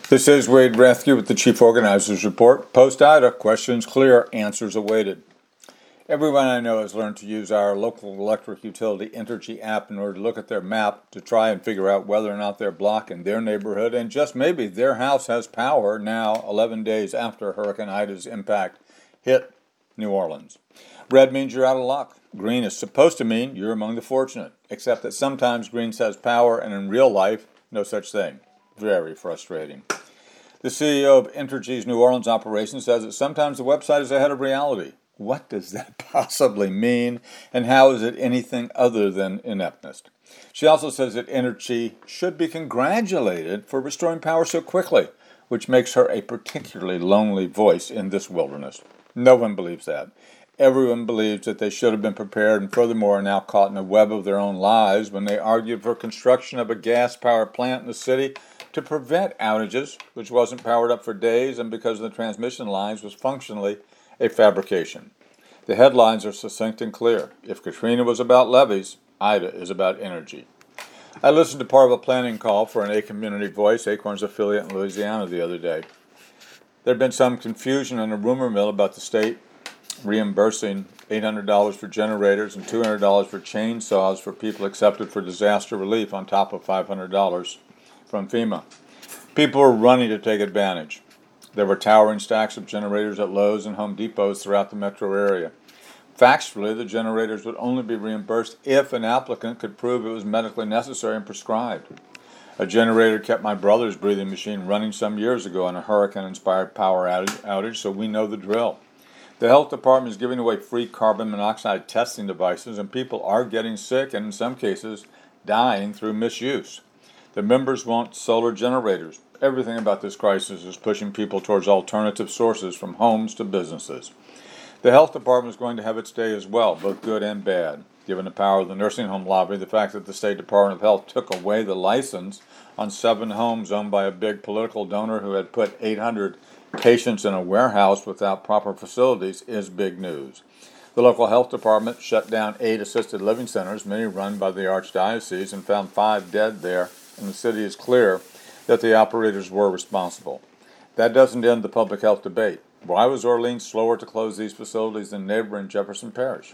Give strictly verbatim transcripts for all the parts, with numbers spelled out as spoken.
This is Wade Rathke with the Chief Organizers Report. Post-Ida, questions clear, answers awaited. Everyone I know has learned to use our local electric utility Entergy app in order to look at their map to try and figure out whether or not their block in their neighborhood and just maybe their house has power now eleven days after Hurricane Ida's impact hit New Orleans. Red means you're out of luck. Green is supposed to mean you're among the fortunate, except that sometimes green says power and in real life, no such thing. Very frustrating. The C E O of Entergy's New Orleans operation says that sometimes the website is ahead of reality. What does that possibly mean, and how is it anything other than ineptness? She also says that Entergy should be congratulated for restoring power so quickly, which makes her a particularly lonely voice in this wilderness. No one believes that. Everyone believes that they should have been prepared and furthermore are now caught in a web of their own lies when they argued for construction of a gas-powered plant in the city to prevent outages, which wasn't powered up for days and because the transmission lines was functionally a fabrication. The headlines are succinct and clear. If Katrina was about levees, Ida is about energy. I listened to part of a planning call for an A Community Voice, Acorn's affiliate in Louisiana, the other day. There had been some confusion in a rumor mill about the state reimbursing eight hundred dollars for generators and two hundred dollars for chainsaws for people accepted for disaster relief on top of five hundred dollars from FEMA. People were running to take advantage. There were towering stacks of generators at Lowe's and Home Depots throughout the metro area. Factually, the generators would only be reimbursed if an applicant could prove it was medically necessary and prescribed. A generator kept my brother's breathing machine running some years ago on a hurricane-inspired power outage, so we know the drill. The health department is giving away free carbon monoxide testing devices, and people are getting sick and, in some cases, dying through misuse. The members want solar generators. Everything about this crisis is pushing people towards alternative sources from homes to businesses. The health department is going to have its day as well, both good and bad. Given the power of the nursing home lobby, the fact that the State Department of Health took away the license on seven homes owned by a big political donor who had put eight hundred patients in a warehouse without proper facilities is big news. The local health department shut down eight assisted living centers, many run by the Archdiocese, and found five dead there, and the city is clear that the operators were responsible. That doesn't end the public health debate. Why was Orleans slower to close these facilities than neighboring Jefferson Parish?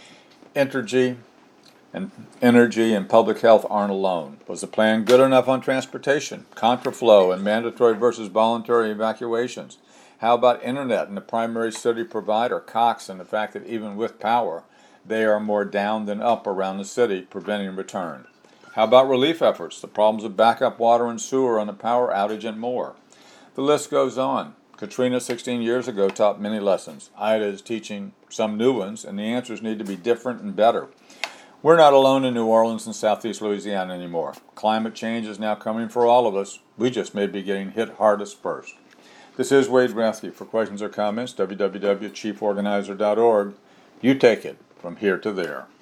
Entergy and energy and public health aren't alone. Was the plan good enough on transportation, contraflow, and mandatory versus voluntary evacuations? How about internet and the primary city provider, Cox, and the fact that even with power, they are more down than up around the city, preventing return? How about relief efforts, the problems of backup water and sewer on a power outage, and more? The list goes on. Katrina sixteen years ago taught many lessons. Ida is teaching some new ones, and the answers need to be different and better. We're not alone in New Orleans and southeast Louisiana anymore. Climate change is now coming for all of us. We just may be getting hit hardest first. This is Wade Rathke. For questions or comments, w w w dot chief organizer dot org. You take it from here to there.